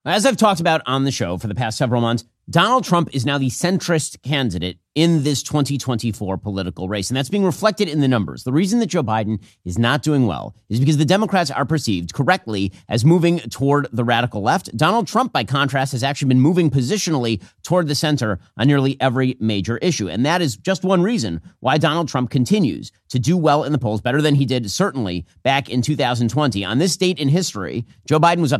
As I've talked about on the show for the past several months, Donald Trump is now the centrist candidate in this 2024 political race, and that's being reflected in the numbers. The reason that Joe Biden is not doing well is because the Democrats are perceived correctly as moving toward the radical left. Donald Trump, by contrast, has actually been moving positionally toward the center on nearly every major issue, and that is just one reason why Donald Trump continues to do well in the polls, better than he did certainly back in 2020. On this date in history, Joe Biden was up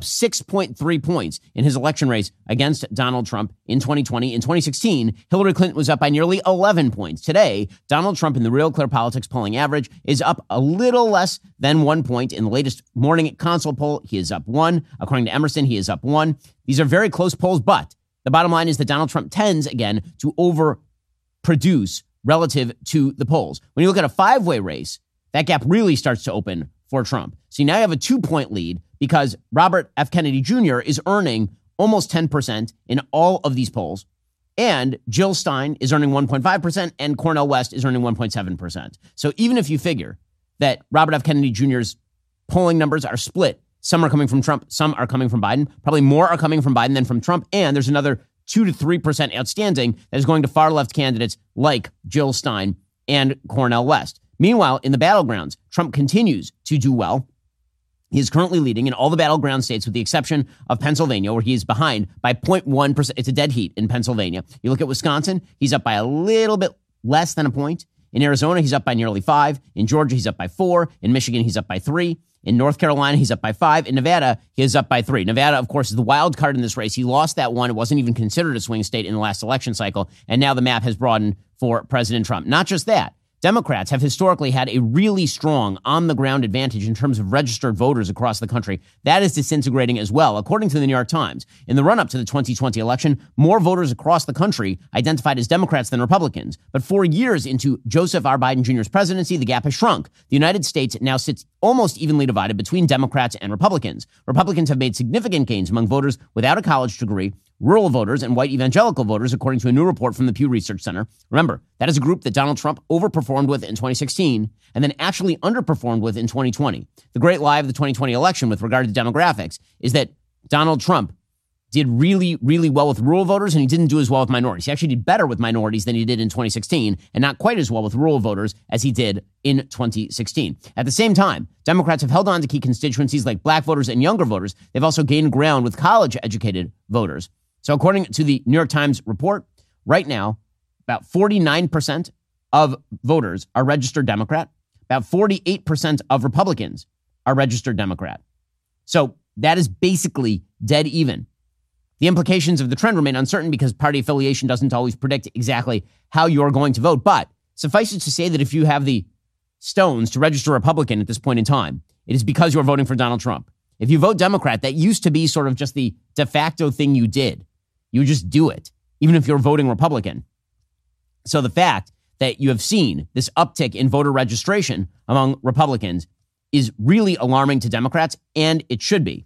6.3 points in his election race against Donald Trump in 2020. In 2016, Hillary Clinton was up by nearly 11 points. Today, Donald Trump in the Real Clear Politics polling average is up a little less than 1 point. In the latest morning consult poll, he is up 1. According to Emerson, he is up 1. These are very close polls, but the bottom line is that Donald Trump tends, again, to overproduce relative to the polls. When you look at a five-way race, that gap really starts to open for Trump. So now you have a 2-point lead because Robert F. Kennedy Jr. is earning almost 10% in all of these polls. And Jill Stein is earning 1.5% and Cornel West is earning 1.7%. So even if you figure that Robert F. Kennedy Jr.'s polling numbers are split, some are coming from Trump, some are coming from Biden, probably more are coming from Biden than from Trump. And there's another 2 to 3% outstanding that is going to far left candidates like Jill Stein and Cornel West. Meanwhile, in the battlegrounds, Trump continues to do well. He is currently leading in all the battleground states with the exception of Pennsylvania, where he is behind by 0.1%. It's a dead heat in Pennsylvania. You look at Wisconsin, he's up by a little bit less than a point. In Arizona, he's up by nearly 5. In Georgia, he's up by 4. In Michigan, he's up by 3. In North Carolina, he's up by 5. In Nevada, he is up by 3. Nevada, of course, is the wild card in this race. He lost that one. It wasn't even considered a swing state in the last election cycle. And now the map has broadened for President Trump. Not just that. Democrats have historically had a really strong on-the-ground advantage in terms of registered voters across the country. That is disintegrating as well. According to the New York Times, in the run-up to the 2020 election, more voters across the country identified as Democrats than Republicans. But 4 years into Joseph R. Biden Jr.'s presidency, the gap has shrunk. The United States now sits almost evenly divided between Democrats and Republicans. Republicans have made significant gains among voters without a college degree, rural voters, and white evangelical voters, according to a new report from the Pew Research Center. Remember, that is a group that Donald Trump overperformed with in 2016 and then actually underperformed with in 2020. The great lie of the 2020 election with regard to demographics is that Donald Trump did really, really well with rural voters and he didn't do as well with minorities. He actually did better with minorities than he did in 2016 and not quite as well with rural voters as he did in 2016. At the same time, Democrats have held on to key constituencies like black voters and younger voters. They've also gained ground with college-educated voters. So according to the New York Times report, right now, about 49% of voters are registered Democrat. About 48% of Republicans are registered Democrat. So that is basically dead even. The implications of the trend remain uncertain because party affiliation doesn't always predict exactly how you're going to vote. But suffice it to say that if you have the stones to register Republican at this point in time, it is because you're voting for Donald Trump. If you vote Democrat, that used to be sort of just the de facto thing you did. You just do it, even if you're voting Republican. So the fact that you have seen this uptick in voter registration among Republicans is really alarming to Democrats, and it should be.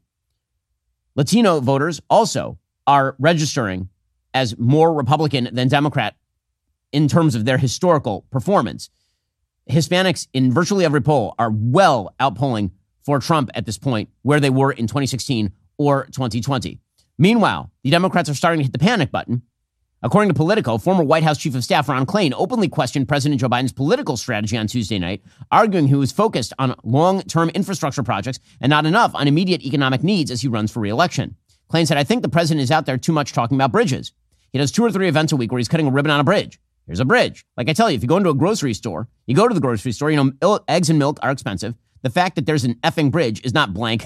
Latino voters also are registering as more Republican than Democrat in terms of their historical performance. Hispanics in virtually every poll are well outpolling for Trump at this point where they were in 2016 or 2020. Meanwhile, the Democrats are starting to hit the panic button. According to Politico, former White House Chief of Staff Ron Klain openly questioned President Joe Biden's political strategy on Tuesday night, arguing he was focused on long-term infrastructure projects and not enough on immediate economic needs as he runs for re-election. Klain said, "I think the president is out there too much talking about bridges. He does 2 or 3 events a week where he's cutting a ribbon on a bridge. Here's a bridge. Like I tell you, if you go into a grocery store, you go to the grocery store, eggs and milk are expensive. The fact that there's an effing bridge is not blank."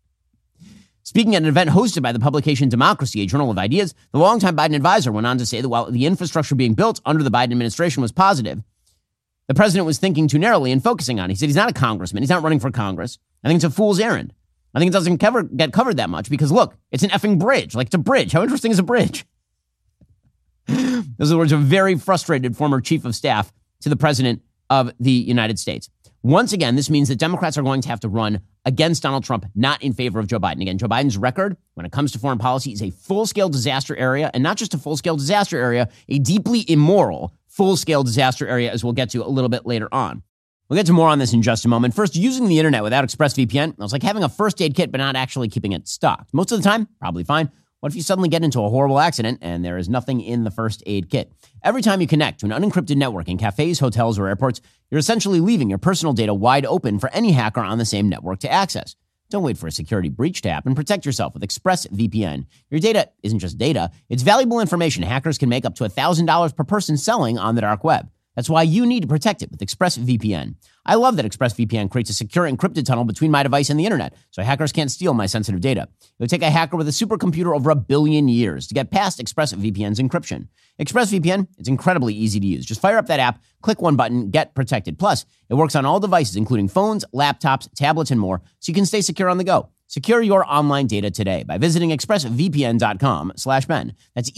Speaking at an event hosted by the publication Democracy, a journal of ideas, the longtime Biden advisor went on to say that while the infrastructure being built under the Biden administration was positive, the president was thinking too narrowly and focusing on it. He said he's not a congressman. He's not running for Congress. I think it's a fool's errand. I think it doesn't get covered that much because, look, it's an effing bridge. Like, it's a bridge. How interesting is a bridge? Those are the words of a very frustrated former chief of staff to the president of the United States. Once again, this means that Democrats are going to have to run against Donald Trump, not in favor of Joe Biden. Again, Joe Biden's record when it comes to foreign policy is a full-scale disaster area, and not just a full-scale disaster area, a deeply immoral full-scale disaster area, as we'll get to a little bit later on. We'll get to more on this in just a moment. First, using the internet without ExpressVPN, it was like having a first aid kit but not actually keeping it stocked. Most of the time, probably fine. What if you suddenly get into a horrible accident and there is nothing in the first aid kit? Every time you connect to an unencrypted network in cafes, hotels, or airports, you're essentially leaving your personal data wide open for any hacker on the same network to access. Don't wait for a security breach to happen. Protect yourself with ExpressVPN. Your data isn't just data. It's valuable information hackers can make up to $1,000 per person selling on the dark web. That's why you need to protect it with ExpressVPN. I love that ExpressVPN creates a secure encrypted tunnel between my device and the internet, so hackers can't steal my sensitive data. It would take a hacker with a supercomputer over 1 billion years to get past ExpressVPN's encryption. ExpressVPN, it's incredibly easy to use. Just fire up that app, click one button, get protected. Plus, it works on all devices, including phones, laptops, tablets, and more, so you can stay secure on the go. Secure your online data today by visiting expressvpn.com/Ben. That's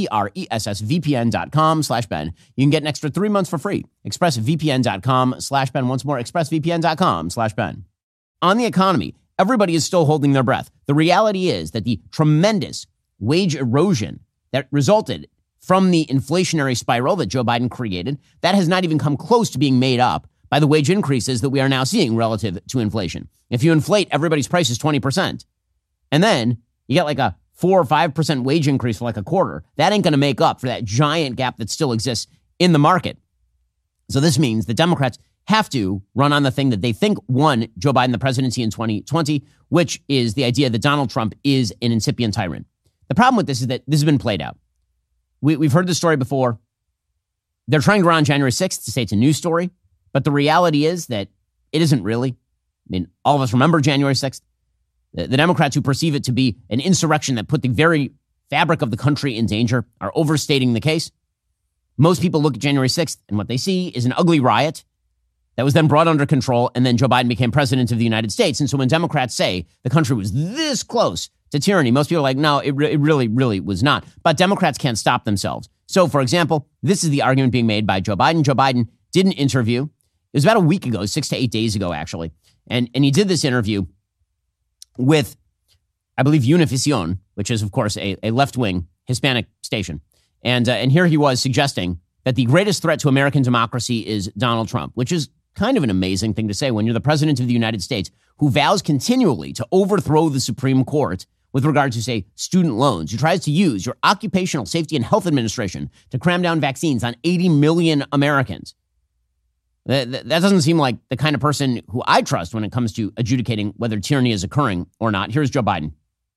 expressvpn.com/Ben. You can get an extra 3 months for free. expressvpn.com/Ben. Once more, expressvpn.com/Ben. On the economy, everybody is still holding their breath. The reality is that the tremendous wage erosion that resulted from the inflationary spiral that Joe Biden created, that has not even come close to being made up by the wage increases that we are now seeing relative to inflation. If you inflate everybody's prices 20%, and then you get like a 4 or 5% wage increase for like a quarter, that ain't going to make up for that giant gap that still exists in the market. So this means the Democrats have to run on the thing that they think won Joe Biden the presidency in 2020, which is the idea that Donald Trump is an incipient tyrant. The problem with this is that this has been played out. We've heard this story before. They're trying to run on January 6th to say it's a news story. But the reality is that it isn't really. I mean, all of us remember January 6th. The Democrats who perceive it to be an insurrection that put the very fabric of the country in danger are overstating the case. Most people look at January 6th and what they see is an ugly riot that was then brought under control, and then Joe Biden became president of the United States. And so when Democrats say the country was this close to tyranny, most people are like, no, it really, really was not. But Democrats can't stop themselves. So, for example, this is the argument being made by Joe Biden. Joe Biden did an interview. It was about a week ago, 6 to 8 days ago, actually. And he did this interview with, I believe, Univision, which is, of course, a left-wing Hispanic station. And here he was suggesting that the greatest threat to American democracy is Donald Trump, which is kind of an amazing thing to say when you're the president of the United States who vows continually to overthrow the Supreme Court with regard to, say, student loans, who tries to use your Occupational Safety and Health Administration to cram down vaccines on 80 million Americans. That doesn't seem like the kind of person who I trust when it comes to adjudicating whether tyranny is occurring or not. Here's Joe Biden.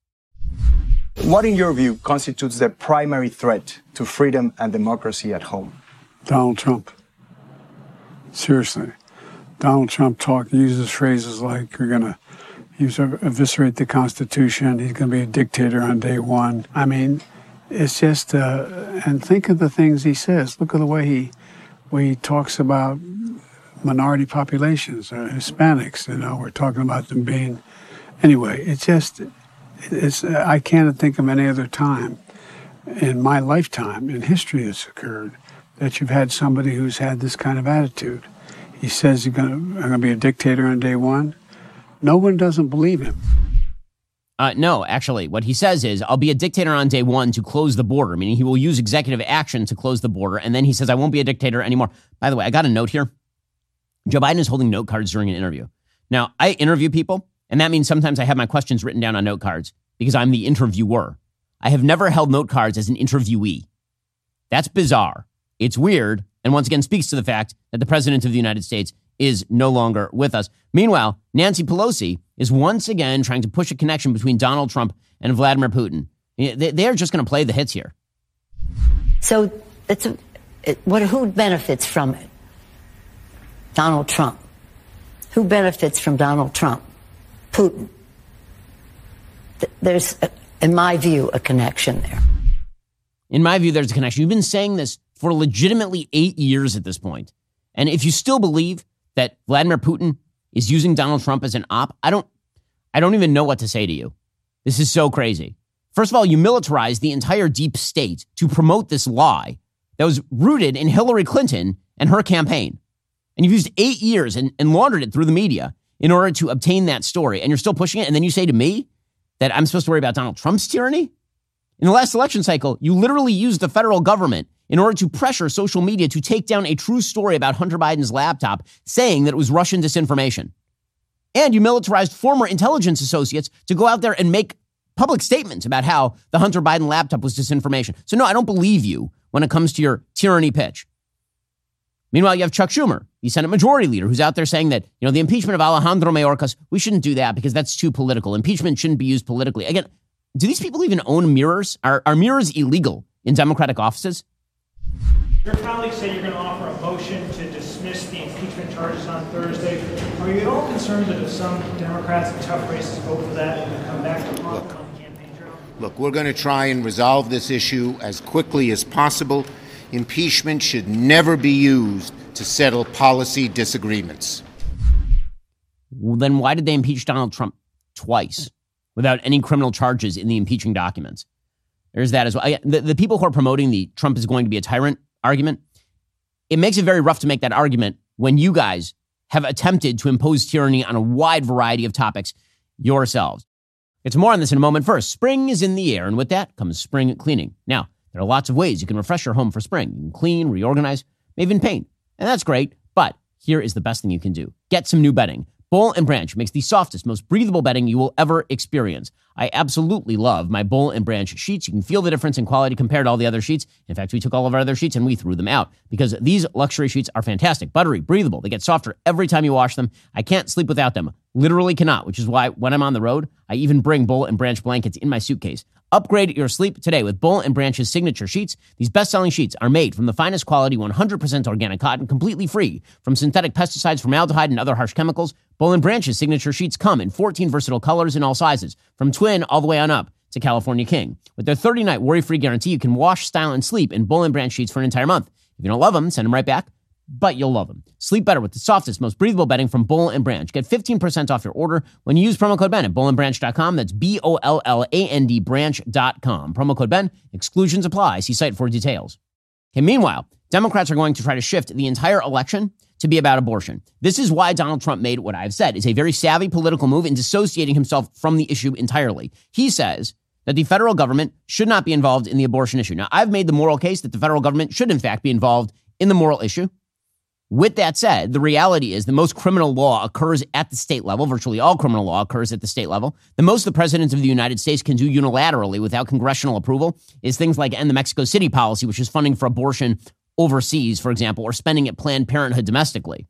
What, in your view, constitutes the primary threat to freedom and democracy at home? Donald Trump. Seriously. Donald Trump uses phrases like we're going to eviscerate the Constitution. He's going to be a dictator on day one. I mean, it's just, and think of the things he says. Look at the way he talks about minority populations, Hispanics, we're talking about them being, anyway, I can't think of any other time in my lifetime, in history that's occurred, that you've had somebody who's had this kind of attitude. He says I'm going to be a dictator on day one. No one doesn't believe him. No, actually, what he says is, I'll be a dictator on day one to close the border, meaning he will use executive action to close the border. And then he says, I won't be a dictator anymore. By the way, I got a note here. Joe Biden is holding note cards during an interview. Now, I interview people, and that means sometimes I have my questions written down on note cards because I'm the interviewer. I have never held note cards as an interviewee. That's bizarre. It's weird, and once again speaks to the fact that the president of the United States is no longer with us. Meanwhile, Nancy Pelosi is once again trying to push a connection between Donald Trump and Vladimir Putin. They're just going to play the hits here. So who benefits from it? Donald Trump. Who benefits from Donald Trump? Putin. There's, in my view, a connection there. In my view, there's a connection. You've been saying this for legitimately 8 years at this point. And if you still believe that Vladimir Putin is using Donald Trump as an op, I don't even know what to say to you. This is so crazy. First of all, you militarized the entire deep state to promote this lie that was rooted in Hillary Clinton and her campaign. And you've used 8 years and laundered it through the media in order to obtain that story. And you're still pushing it. And then you say to me that I'm supposed to worry about Donald Trump's tyranny? In the last election cycle, you literally used the federal government in order to pressure social media to take down a true story about Hunter Biden's laptop, saying that it was Russian disinformation. And you militarized former intelligence associates to go out there and make public statements about how the Hunter Biden laptop was disinformation. So no, I don't believe you when it comes to your tyranny pitch. Meanwhile, you have Chuck Schumer, the Senate Majority Leader, who's out there saying that, the impeachment of Alejandro Mayorkas, we shouldn't do that because that's too political. Impeachment shouldn't be used politically. Again, do these people even own mirrors? Are mirrors illegal in Democratic offices? Your colleagues say you're going to offer a motion to dismiss the impeachment charges on Thursday. Are you at all concerned that if some Democrats in tough races vote for that, it will come back to haunt them on the campaign trail? Look, we're going to try and resolve this issue as quickly as possible. Impeachment should never be used to settle policy disagreements. Well, then why did they impeach Donald Trump twice without any criminal charges in the impeaching documents? There's that as well. The people who are promoting the Trump is going to be a tyrant argument, it makes it very rough to make that argument when you guys have attempted to impose tyranny on a wide variety of topics yourselves. It's more on this in a moment. First, spring is in the air, and with that comes spring cleaning. Now, there are lots of ways you can refresh your home for spring. You can clean, reorganize, maybe even paint. And that's great, but here is the best thing you can do. Get some new bedding. Boll & Branch makes the softest, most breathable bedding you will ever experience. I absolutely love my Boll & Branch sheets. You can feel the difference in quality compared to all the other sheets. In fact, we took all of our other sheets and we threw them out because these luxury sheets are fantastic, buttery, breathable. They get softer every time you wash them. I can't sleep without them. Literally cannot, which is why when I'm on the road, I even bring Boll & Branch blankets in my suitcase. Upgrade your sleep today with Boll & Branch's signature sheets. These best-selling sheets are made from the finest quality, 100% organic cotton, completely free from synthetic pesticides, formaldehyde, and other harsh chemicals. Boll & Branch's signature sheets come in 14 versatile colors in all sizes, from twin all the way on up to California King. With their 30-night worry-free guarantee, you can wash, style, and sleep in Boll & Branch sheets for an entire month. If you don't love them, send them right back, but you'll love them. Sleep better with the softest, most breathable bedding from Boll & Branch. Get 15% off your order when you use promo code Ben at bollandbranch.com. That's BOLLAND branch.com. Promo code Ben. Exclusions apply. See site for details. Okay, meanwhile, Democrats are going to try to shift the entire election to be about abortion. This is why Donald Trump made what I've said is a very savvy political move in dissociating himself from the issue entirely. He says that the federal government should not be involved in the abortion issue. Now, I've made the moral case that the federal government should, in fact, be involved in the moral issue. With that said, the reality is the most criminal law occurs at the state level. Virtually all criminal law occurs at the state level. The most the president of the United States can do unilaterally without congressional approval is things like end the Mexico City policy, which is funding for abortion overseas, for example, or spending at Planned Parenthood domestically.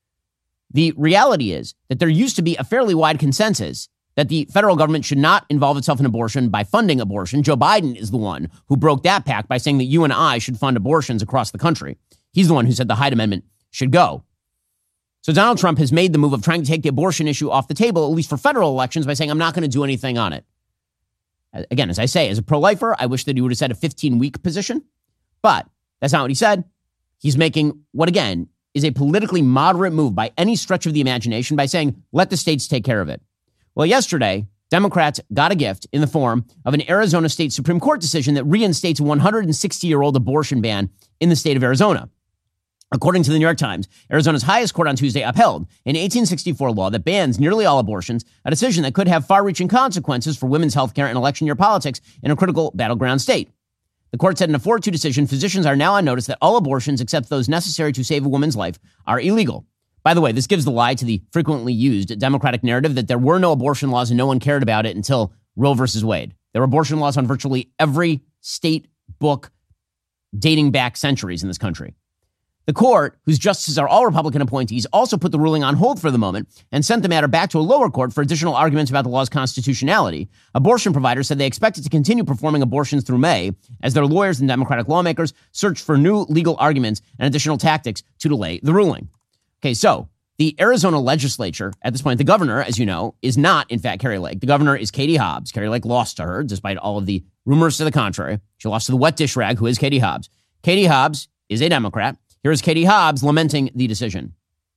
The reality is that there used to be a fairly wide consensus that the federal government should not involve itself in abortion by funding abortion. Joe Biden is the one who broke that pact by saying that you and I should fund abortions across the country. He's the one who said the Hyde Amendment should go. So Donald Trump has made the move of trying to take the abortion issue off the table, at least for federal elections, by saying, I'm not going to do anything on it. Again, as I say, as a pro-lifer, I wish that he would have said a 15-week position, but that's not what he said. He's making what, again, is a politically moderate move by any stretch of the imagination by saying, let the states take care of it. Well, yesterday, Democrats got a gift in the form of an Arizona State Supreme Court decision that reinstates a 160-year-old abortion ban in the state of Arizona. According to the New York Times, Arizona's highest court on Tuesday upheld an 1864 law that bans nearly all abortions, a decision that could have far-reaching consequences for women's health care and election year politics in a critical battleground state. The court said in a 4-2 decision, physicians are now on notice that all abortions except those necessary to save a woman's life are illegal. By the way, this gives the lie to the frequently used Democratic narrative that there were no abortion laws and no one cared about it until Roe versus Wade. There were abortion laws on virtually every state book dating back centuries in this country. The court, whose justices are all Republican appointees, also put the ruling on hold for the moment and sent the matter back to a lower court for additional arguments about the law's constitutionality. Abortion providers said they expected to continue performing abortions through May as their lawyers and Democratic lawmakers searched for new legal arguments and additional tactics to delay the ruling. Okay, so the Arizona legislature, at this point, the governor, as you know, is not, in fact, Kari Lake. The governor is Katie Hobbs. Kari Lake lost to her, despite all of the rumors to the contrary. She lost to the wet dish rag, who is Katie Hobbs. Katie Hobbs is a Democrat. Here's Katie Hobbs lamenting the decision.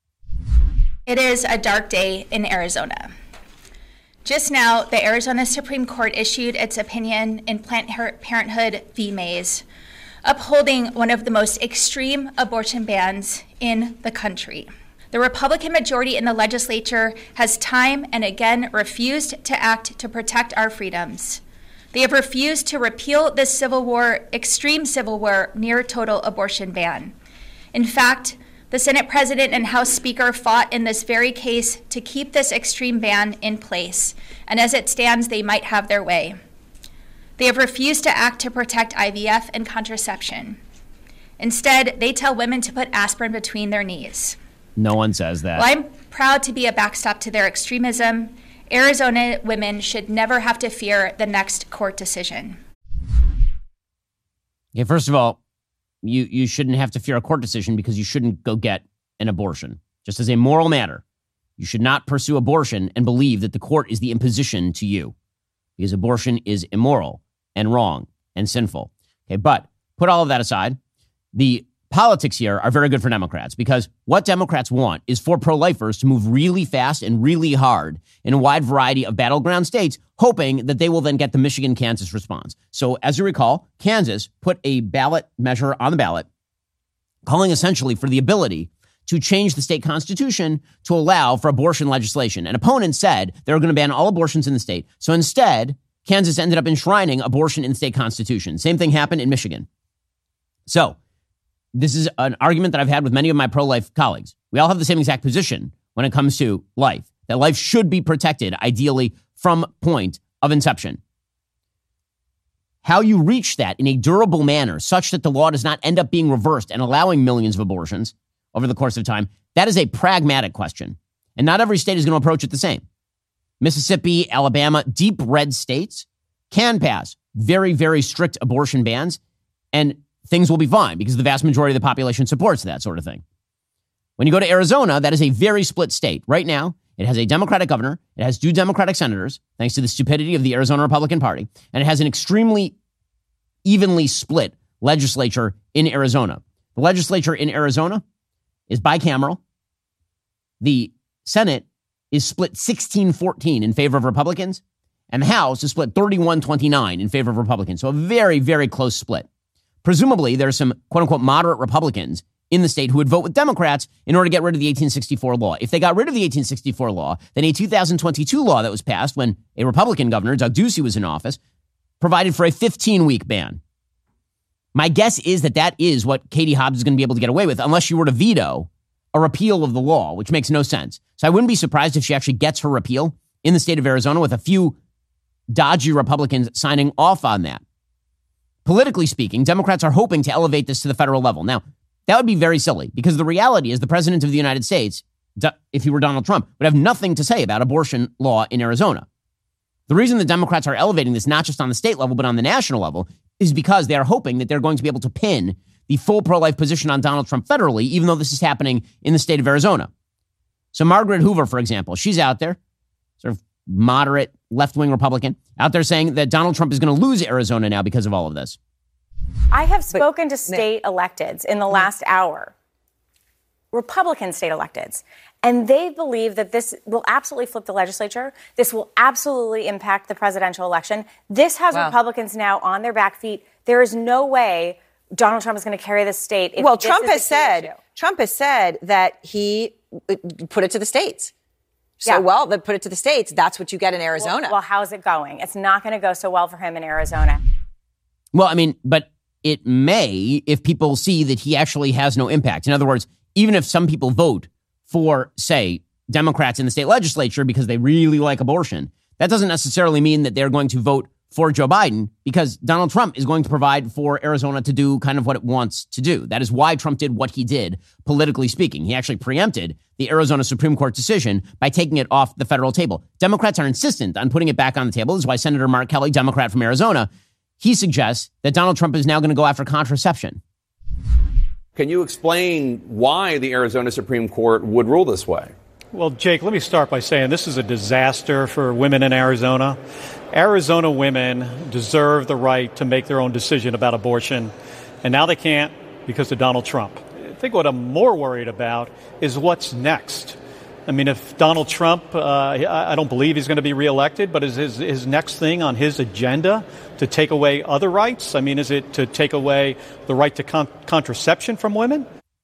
It is a dark day in Arizona. Just now, the Arizona Supreme Court issued its opinion in Planned Parenthood v. Mays, upholding one of the most extreme abortion bans in the country. The Republican majority in the legislature has time and again refused to act to protect our freedoms. They have refused to repeal this extreme civil war, near total abortion ban. In fact, the Senate President and House Speaker fought in this very case to keep this extreme ban in place, and as it stands, they might have their way. They have refused to act to protect IVF and contraception. Instead, they tell women to put aspirin between their knees. No one says that. Well, I'm proud to be a backstop to their extremism. Arizona women should never have to fear the next court decision. Okay, first of all, you shouldn't have to fear a court decision because you shouldn't go get an abortion. Just as a moral matter, you should not pursue abortion and believe that the court is the imposition to you, because abortion is immoral and wrong and sinful. Okay, but put all of that aside. The politics here are very good for Democrats, because what Democrats want is for pro-lifers to move really fast and really hard in a wide variety of battleground states, hoping that they will then get the Michigan-Kansas response. So as you recall, Kansas put a ballot measure on the ballot, calling essentially for the ability to change the state constitution to allow for abortion legislation. And opponents said they were going to ban all abortions in the state. So instead, Kansas ended up enshrining abortion in the state constitution. Same thing happened in Michigan. So this is an argument that I've had with many of my pro-life colleagues. We all have the same exact position when it comes to life, that life should be protected, ideally, from point of inception. How you reach that in a durable manner such that the law does not end up being reversed and allowing millions of abortions over the course of time, that is a pragmatic question. And not every state is going to approach it the same. Mississippi, Alabama, deep red states can pass very, very strict abortion bans, and things will be fine because the vast majority of the population supports that sort of thing. When you go to Arizona, that is a very split state. Right now, it has a Democratic governor. It has 2 Democratic senators, thanks to the stupidity of the Arizona Republican Party. And it has an extremely evenly split legislature in Arizona. The legislature in Arizona is bicameral. The Senate is split 16-14 in favor of Republicans. And the House is split 31-29 in favor of Republicans. So a very, very close split. Presumably, there's some quote-unquote moderate Republicans in the state who would vote with Democrats in order to get rid of the 1864 law. If they got rid of the 1864 law, then a 2022 law that was passed when a Republican governor, Doug Ducey, was in office, provided for a 15-week ban. My guess is that that is what Katie Hobbs is going to be able to get away with, unless she were to veto a repeal of the law, which makes no sense. So I wouldn't be surprised if she actually gets her repeal in the state of Arizona with a few dodgy Republicans signing off on that. Politically speaking, Democrats are hoping to elevate this to the federal level. Now, that would be very silly because the reality is the president of the United States, if he were Donald Trump, would have nothing to say about abortion law in Arizona. The reason the Democrats are elevating this, not just on the state level, but on the national level, is because they are hoping that they're going to be able to pin the full pro-life position on Donald Trump federally, even though this is happening in the state of Arizona. So Margaret Hoover, for example, she's out there, sort of moderate left-wing Republican, out there saying that Donald Trump is going to lose Arizona now because of all of this. I have spoken to state electeds in the last hour, Republican state electeds, and they believe that this will absolutely flip the legislature. This will absolutely impact the presidential election. This has Republicans now on their back feet. There is no way Donald Trump is going to carry this state. Well, Trump has said that he put it to the states. So, they put it to the states. That's what you get in Arizona. Well, how's it going? It's not going to go so well for him in Arizona. Well, I mean, but it may if people see that he actually has no impact. In other words, even if some people vote for, say, Democrats in the state legislature because they really like abortion, that doesn't necessarily mean that they're going to vote for Joe Biden, because Donald Trump is going to provide for Arizona to do kind of what it wants to do. That is why Trump did what he did, politically speaking. He actually preempted the Arizona Supreme Court decision by taking it off the federal table. Democrats are insistent on putting it back on the table. This is why Senator Mark Kelly, Democrat from Arizona, he suggests that Donald Trump is now going to go after contraception. Can you explain why the Arizona Supreme Court would rule this way? Well, Jake, let me start by saying this is a disaster for women in Arizona. Arizona women deserve the right to make their own decision about abortion, and now they can't because of Donald Trump. I think what I'm more worried about is what's next. I mean, if Donald Trump, I don't believe he's going to be reelected, but is his next thing on his agenda to take away other rights? I mean, is it to take away the right to contraception from women?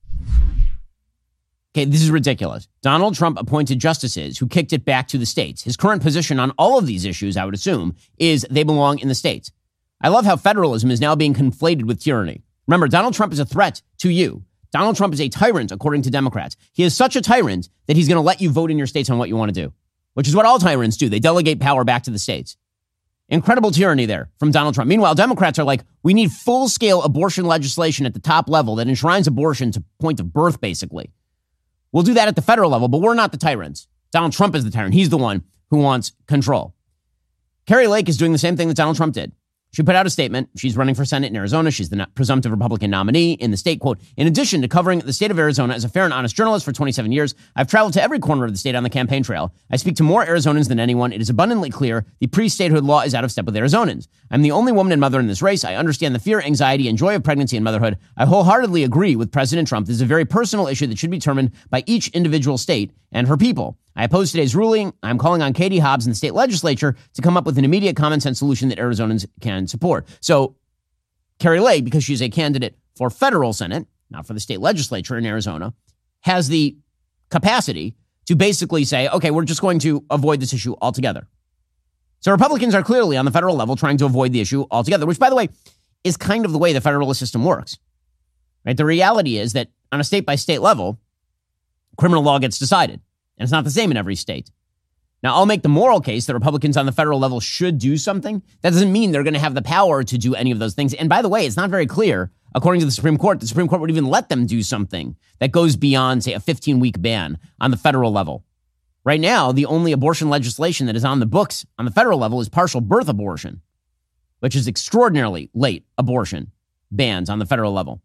Okay, this is ridiculous. Donald Trump appointed justices who kicked it back to the states. His current position on all of these issues, I would assume, is they belong in the states. I love how federalism is now being conflated with tyranny. Remember, Donald Trump is a threat to you. Donald Trump is a tyrant, according to Democrats. He is such a tyrant that he's going to let you vote in your states on what you want to do, which is what all tyrants do. They delegate power back to the states. Incredible tyranny there from Donald Trump. Meanwhile, Democrats are like, we need full-scale abortion legislation at the top level that enshrines abortion to point of birth, basically. We'll do that at the federal level, but we're not the tyrants. Donald Trump is the tyrant. He's the one who wants control. Kari Lake is doing the same thing that Donald Trump did. She put out a statement. She's running for Senate in Arizona. She's the presumptive Republican nominee in the state. Quote, in addition to covering the state of Arizona as a fair and honest journalist for 27 years, I've traveled to every corner of the state on the campaign trail. I speak to more Arizonans than anyone. It is abundantly clear the pre-statehood law is out of step with Arizonans. I'm the only woman and mother in this race. I understand the fear, anxiety, and joy of pregnancy and motherhood. I wholeheartedly agree with President Trump. This is a very personal issue that should be determined by each individual state and her people. I oppose today's ruling. I'm calling on Katie Hobbs and the state legislature to come up with an immediate common sense solution that Arizonans can support. So Kari Lake, because she's a candidate for federal Senate, not for the state legislature in Arizona, has the capacity to basically say, okay, we're just going to avoid this issue altogether. So Republicans are clearly on the federal level trying to avoid the issue altogether, which, by the way, is kind of the way the federalist system works. Right? The reality is that on a state-by-state level, criminal law gets decided. And it's not the same in every state. Now, I'll make the moral case that Republicans on the federal level should do something. That doesn't mean they're going to have the power to do any of those things. And by the way, it's not very clear, according to the Supreme Court would even let them do something that goes beyond, say, a 15-week ban on the federal level. Right now, the only abortion legislation that is on the books on the federal level is partial birth abortion, which is extraordinarily late abortion bans on the federal level.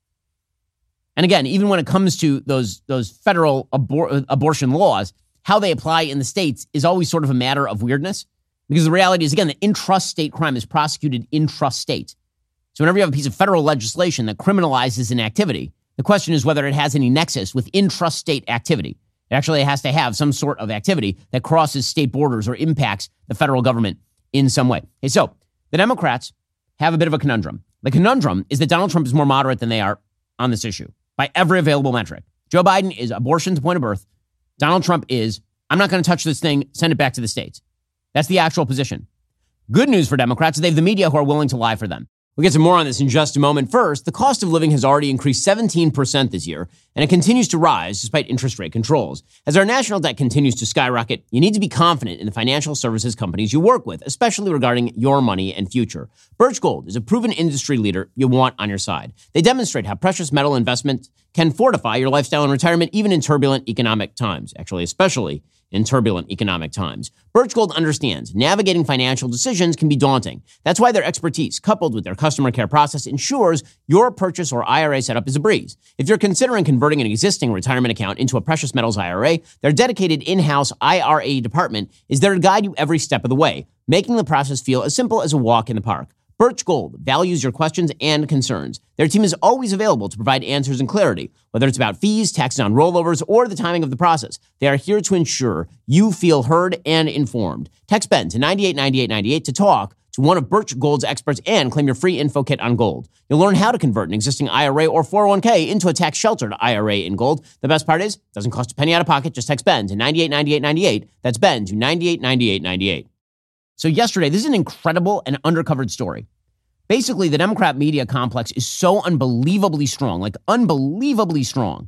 And again, even when it comes to those federal abortion laws, how they apply in the states is always sort of a matter of weirdness. Because the reality is, again, that intrastate crime is prosecuted intrastate. So whenever you have a piece of federal legislation that criminalizes an activity, the question is whether it has any nexus with intrastate activity. It actually has to have some sort of activity that crosses state borders or impacts the federal government in some way. Okay, so the Democrats have a bit of a conundrum. The conundrum is that Donald Trump is more moderate than they are on this issue by every available metric. Joe Biden is abortion to point of birth. Donald Trump is, I'm not going to touch this thing, send it back to the states. That's the actual position. Good news for Democrats is they have the media who are willing to lie for them. We'll get to more on this in just a moment. First, the cost of living has already increased 17% this year, and it continues to rise despite interest rate controls. As our national debt continues to skyrocket, you need to be confident in the financial services companies you work with, especially regarding your money and future. Birch Gold is a proven industry leader you want on your side. They demonstrate how precious metal investment can fortify your lifestyle and retirement even in turbulent economic times, actually, especially in turbulent economic times. Birch Gold understands navigating financial decisions can be daunting. That's why their expertise, coupled with their customer care process, ensures your purchase or IRA setup is a breeze. If you're considering converting an existing retirement account into a precious metals IRA, their dedicated in-house IRA department is there to guide you every step of the way, making the process feel as simple as a walk in the park. Birch Gold values your questions and concerns. Their team is always available to provide answers and clarity, whether it's about fees, taxes on rollovers, or the timing of the process. They are here to ensure you feel heard and informed. Text BEN to 989898 to talk to one of Birch Gold's experts and claim your free info kit on gold. You'll learn how to convert an existing IRA or 401k into a tax-sheltered IRA in gold. The best part is, it doesn't cost a penny out of pocket. Just text BEN to 989898. That's BEN to 989898. So yesterday, this is an incredible and undercovered story. Basically, the Democrat media complex is so unbelievably strong, like unbelievably strong.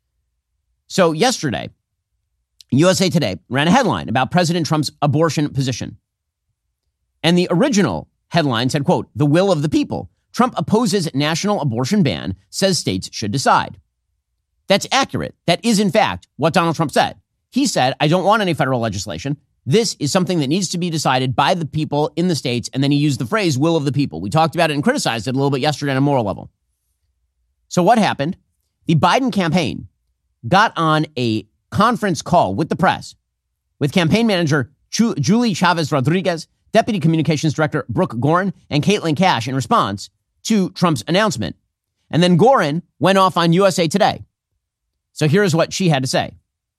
So yesterday, USA Today ran a headline about President Trump's abortion position. And the original headline said, quote, "The will of the people. Trump opposes national abortion ban, says states should decide." That's accurate. That is, in fact, what Donald Trump said. He said, I don't want any federal legislation. This is something that needs to be decided by the people in the states. And then he used the phrase will of the people. We talked about it and criticized it a little bit yesterday on a moral level. So what happened? The Biden campaign got on a conference call with the press with campaign manager Julie Chavez Rodriguez, Deputy Communications Director Brooke Gorin, and Caitlin Cash in response to Trump's announcement. And then Gorin went off on USA Today. So here's what she had to say.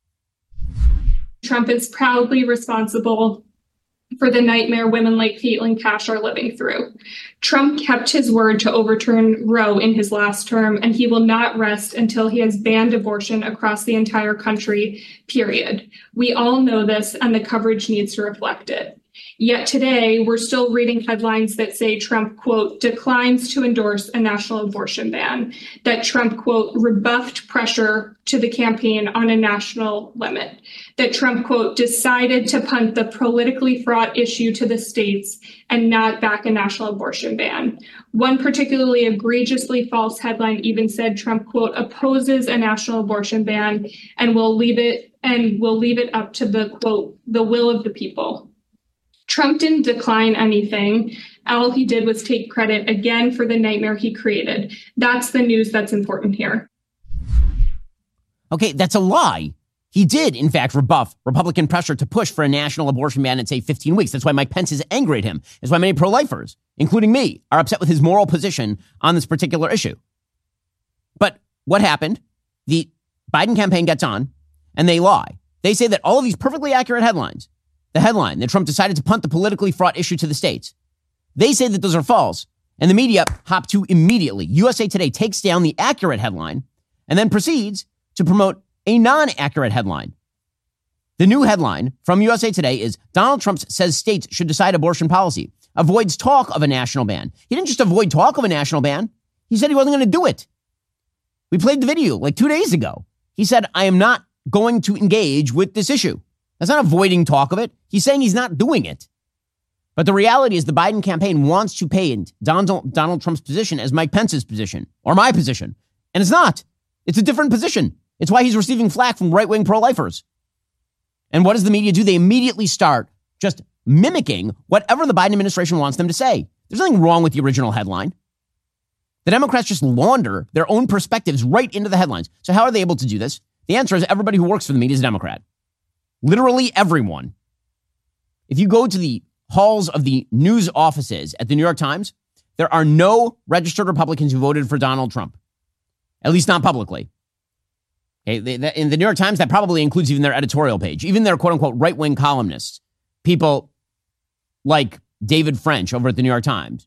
Trump is proudly responsible for the nightmare women like Caitlin Cash are living through. Trump kept his word to overturn Roe in his last term, and he will not rest until he has banned abortion across the entire country, period. We all know this, and the coverage needs to reflect it. Yet today, we're still reading headlines that say Trump, quote, declines to endorse a national abortion ban, that Trump, quote, rebuffed pressure to the campaign on a national limit, that Trump, quote, decided to punt the politically fraught issue to the states and not back a national abortion ban. One particularly egregiously false headline even said Trump, quote, opposes a national abortion ban and will leave it up to the, quote, the will of the people. Trump didn't decline anything. All he did was take credit again for the nightmare he created. That's the news that's important here. Okay, that's a lie. He did, in fact, rebuff Republican pressure to push for a national abortion ban in, say, 15 weeks. That's why Mike Pence is angry at him. That's why many pro-lifers, including me, are upset with his moral position on this particular issue. But what happened? The Biden campaign gets on, and they lie. They say that all of these perfectly accurate headlines, the headline that Trump decided to punt the politically fraught issue to the states, they say that those are false, and the media hop to immediately. USA Today takes down the accurate headline and then proceeds to promote a non-accurate headline. The new headline from USA Today is Donald Trump says states should decide abortion policy, avoids talk of a national ban. He didn't just avoid talk of a national ban. He said he wasn't going to do it. We played the video like 2 days ago. He said, I am not going to engage with this issue. That's not avoiding talk of it. He's saying he's not doing it. But the reality is the Biden campaign wants to paint Donald Trump's position as Mike Pence's position or my position. And it's not. It's a different position. It's why he's receiving flack from right-wing pro-lifers. And what does the media do? They immediately start just mimicking whatever the Biden administration wants them to say. There's nothing wrong with the original headline. The Democrats just launder their own perspectives right into the headlines. So how are they able to do this? The answer is everybody who works for the media is a Democrat. Literally everyone. If you go to the halls of the news offices at the New York Times, there are no registered Republicans who voted for Donald Trump. At least not publicly. Okay, in the New York Times, that probably includes even their editorial page, even their quote-unquote right-wing columnists, people like David French over at the New York Times,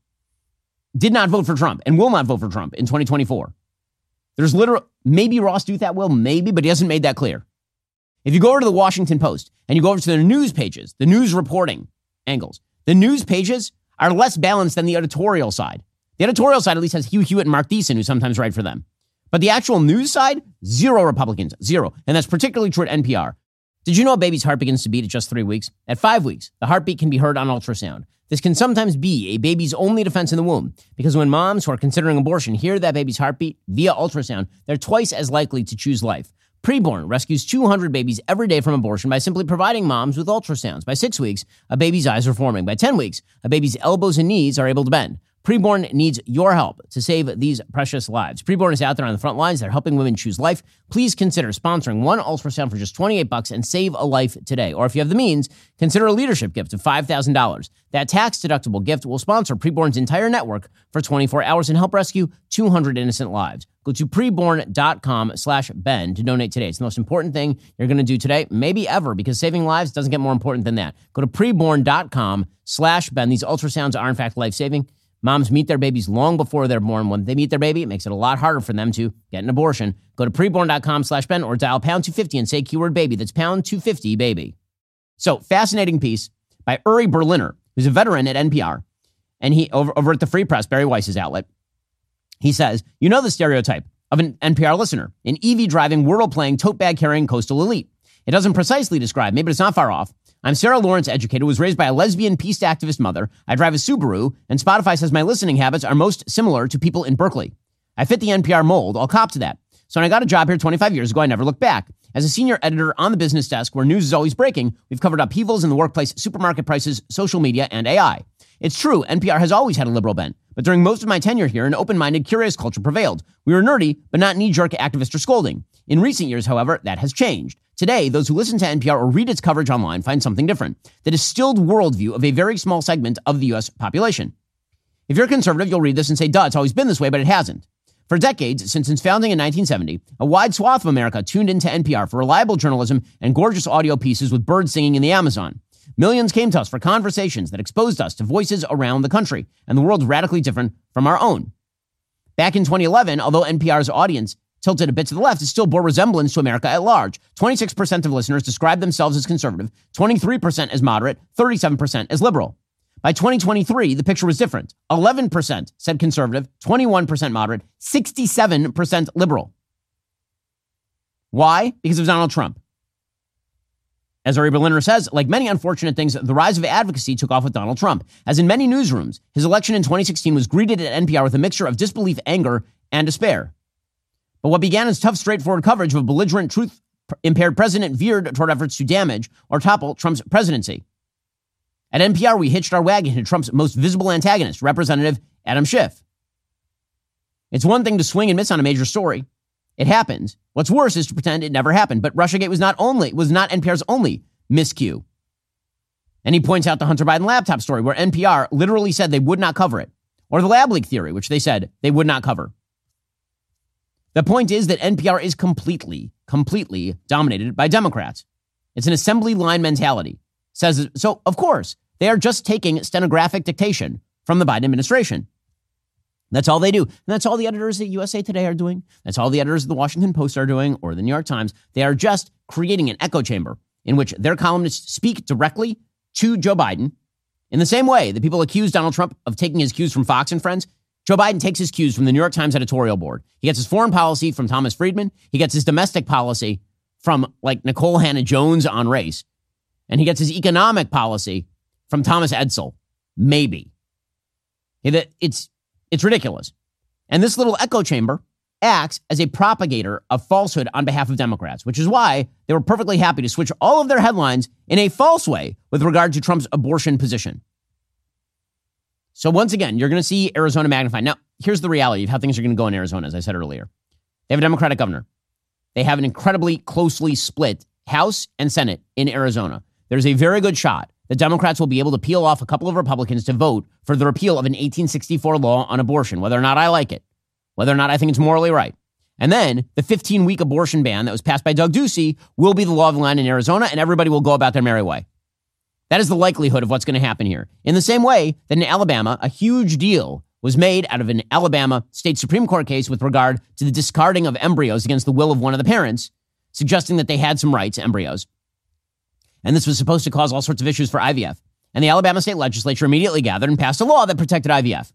did not vote for Trump and will not vote for Trump in 2024. There's maybe Ross Douthat will, maybe, but he hasn't made that clear. If you go over to the Washington Post and you go over to their news pages, the news reporting angles, the news pages are less balanced than the editorial side. The editorial side at least has Hugh Hewitt and Mark Thiessen, who sometimes write for them. But the actual news side, zero Republicans, zero. And that's particularly true at NPR. Did you know a baby's heart begins to beat at just 3 weeks? At 5 weeks, the heartbeat can be heard on ultrasound. This can sometimes be a baby's only defense in the womb, because when moms who are considering abortion hear that baby's heartbeat via ultrasound, they're twice as likely to choose life. Preborn rescues 200 babies every day from abortion by simply providing moms with ultrasounds. By 6 weeks, a baby's eyes are forming. By 10 weeks, a baby's elbows and knees are able to bend. Preborn needs your help to save these precious lives. Preborn is out there on the front lines. They're helping women choose life. Please consider sponsoring one ultrasound for just $28 and save a life today. Or if you have the means, consider a leadership gift of $5,000. That tax-deductible gift will sponsor Preborn's entire network for 24 hours and help rescue 200 innocent lives. Go to preborn.com/Ben to donate today. It's the most important thing you're going to do today, maybe ever, because saving lives doesn't get more important than that. Go to preborn.com/Ben. These ultrasounds are, in fact, life-saving. Moms meet their babies long before they're born. When they meet their baby, it makes it a lot harder for them to get an abortion. Go to preborn.com/Ben or dial pound 250 and say keyword baby. That's pound 250 baby. So, fascinating piece by Uri Berliner, who's a veteran at NPR. And he, over at the Free Press, Barry Weiss's outlet, he says, you know the stereotype of an NPR listener, an EV-driving, wordle-playing, tote-bag-carrying coastal elite. It doesn't precisely describe me, but it's not far off. I'm Sarah Lawrence educated, was raised by a lesbian peace activist mother. I drive a Subaru, and Spotify says my listening habits are most similar to people in Berkeley. I fit the NPR mold. I'll cop to that. So when I got a job here 25 years ago, I never looked back. As a senior editor on the business desk where news is always breaking, we've covered upheavals in the workplace, supermarket prices, social media, and AI. It's true, NPR has always had a liberal bent. But during most of my tenure here, an open-minded, curious culture prevailed. We were nerdy, but not knee-jerk activist or scolding. In recent years, however, that has changed. Today, those who listen to NPR or read its coverage online find something different. The distilled worldview of a very small segment of the U.S. population. If you're conservative, you'll read this and say, duh, it's always been this way, but it hasn't. For decades, since its founding in 1970, a wide swath of America tuned into NPR for reliable journalism and gorgeous audio pieces with birds singing in the Amazon. Millions came to us for conversations that exposed us to voices around the country and the world radically different from our own. Back in 2011, although NPR's audience tilted a bit to the left, it still bore resemblance to America at large. 26% of listeners described themselves as conservative, 23% as moderate, 37% as liberal. By 2023, the picture was different. 11% said conservative, 21% moderate, 67% liberal. Why? Because of Donald Trump. As Ari Berliner says, like many unfortunate things, the rise of advocacy took off with Donald Trump. As in many newsrooms, his election in 2016 was greeted at NPR with a mixture of disbelief, anger, and despair. But what began as tough, straightforward coverage of a belligerent, truth-impaired president veered toward efforts to damage or topple Trump's presidency. At NPR, we hitched our wagon to Trump's most visible antagonist, Representative Adam Schiff. It's one thing to swing and miss on a major story. It happens. What's worse is to pretend it never happened. But Russiagate was not NPR's only miscue. And he points out the Hunter Biden laptop story, where NPR literally said they would not cover it, or the lab leak theory, which they said they would not cover. The point is that NPR is completely dominated by Democrats. It's an assembly line mentality. So, of course, they are just taking stenographic dictation from the Biden administration. That's all they do. And that's all the editors at USA Today are doing. That's all the editors of the Washington Post are doing, or the New York Times. They are just creating an echo chamber in which their columnists speak directly to Joe Biden in the same way that people accuse Donald Trump of taking his cues from Fox and Friends. Joe Biden takes his cues from the New York Times editorial board. He gets his foreign policy from Thomas Friedman. He gets his domestic policy from, like, Nicole Hannah-Jones on race. And he gets his economic policy from Thomas Edsall. Maybe. It's ridiculous. And this little echo chamber acts as a propagator of falsehood on behalf of Democrats, which is why they were perfectly happy to switch all of their headlines in a false way with regard to Trump's abortion position. So once again, you're going to see Arizona magnified. Now, here's the reality of how things are going to go in Arizona, as I said earlier. They have a Democratic governor. They have an incredibly closely split House and Senate in Arizona. There's a very good shot that Democrats will be able to peel off a couple of Republicans to vote for the repeal of an 1864 law on abortion, whether or not I like it, whether or not I think it's morally right. And then the 15-week abortion ban that was passed by Doug Ducey will be the law of the land in Arizona, and everybody will go about their merry way. That is the likelihood of what's going to happen here. In the same way that in Alabama, a huge deal was made out of an Alabama state Supreme Court case with regard to the discarding of embryos against the will of one of the parents, suggesting that they had some rights, embryos. And this was supposed to cause all sorts of issues for IVF. And the Alabama state legislature immediately gathered and passed a law that protected IVF.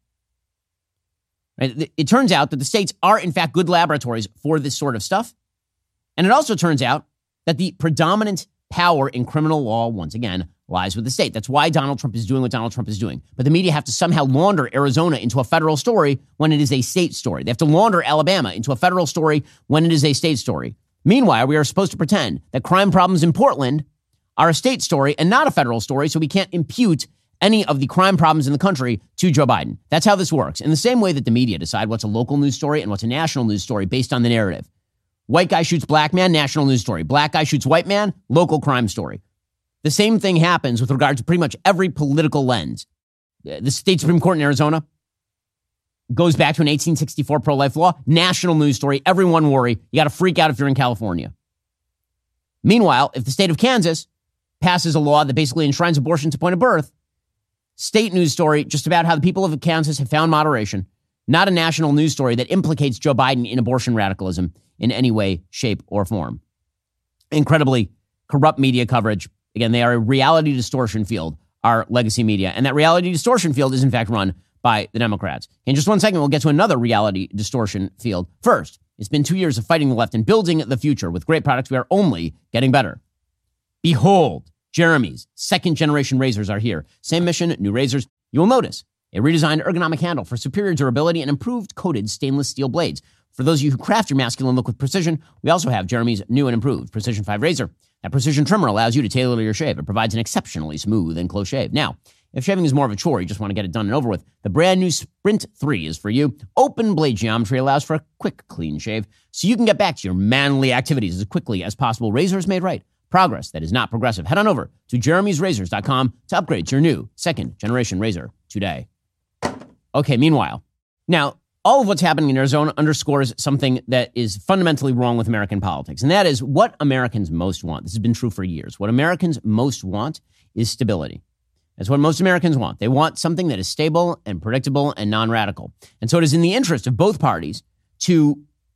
Right? It turns out that the states are, in fact, good laboratories for this sort of stuff. And it also turns out that the predominant power in criminal law, once again, lies with the state. That's why Donald Trump is doing what Donald Trump is doing. But the media have to somehow launder Arizona into a federal story when it is a state story. They have to launder Alabama into a federal story when it is a state story. Meanwhile, we are supposed to pretend that crime problems in Portland are a state story and not a federal story, so we can't impute any of the crime problems in the country to Joe Biden. That's how this works. In the same way that the media decide what's a local news story and what's a national news story based on the narrative. White guy shoots black man, national news story. Black guy shoots white man, local crime story. The same thing happens with regard to pretty much every political lens. The state Supreme Court in Arizona goes back to an 1864 pro-life law, national news story. Everyone worry. You got to freak out if you're in California. Meanwhile, if the state of Kansas passes a law that basically enshrines abortion to point of birth, state news story just about how the people of Kansas have found moderation, not a national news story that implicates Joe Biden in abortion radicalism in any way, shape, or form. Incredibly corrupt media coverage. Again, they are a reality distortion field, our legacy media. And that reality distortion field is, in fact, run by the Democrats. In just one second, we'll get to another reality distortion field. First, it's been 2 years of fighting the left and building the future. With great products, we are only getting better. Behold, Jeremy's second-generation razors are here. Same mission, new razors. You will notice a redesigned ergonomic handle for superior durability and improved coated stainless steel blades. For those of you who craft your masculine look with precision, we also have Jeremy's new and improved Precision 5 razor. That precision trimmer allows you to tailor your shave. It provides an exceptionally smooth and close shave. Now, if shaving is more of a chore, you just want to get it done and over with, the brand new Sprint 3 is for you. Open blade geometry allows for a quick, clean shave, so you can get back to your manly activities as quickly as possible. Razors made right. Progress that is not progressive. Head on over to jeremy'srazors.com to upgrade to your new second-generation razor today. Okay, meanwhile, now, all of what's happening in Arizona underscores something that is fundamentally wrong with American politics, and that is what Americans most want. This has been true for years. What Americans most want is stability. That's what most Americans want. They want something that is stable and predictable and non-radical. And so it is in the interest of both parties to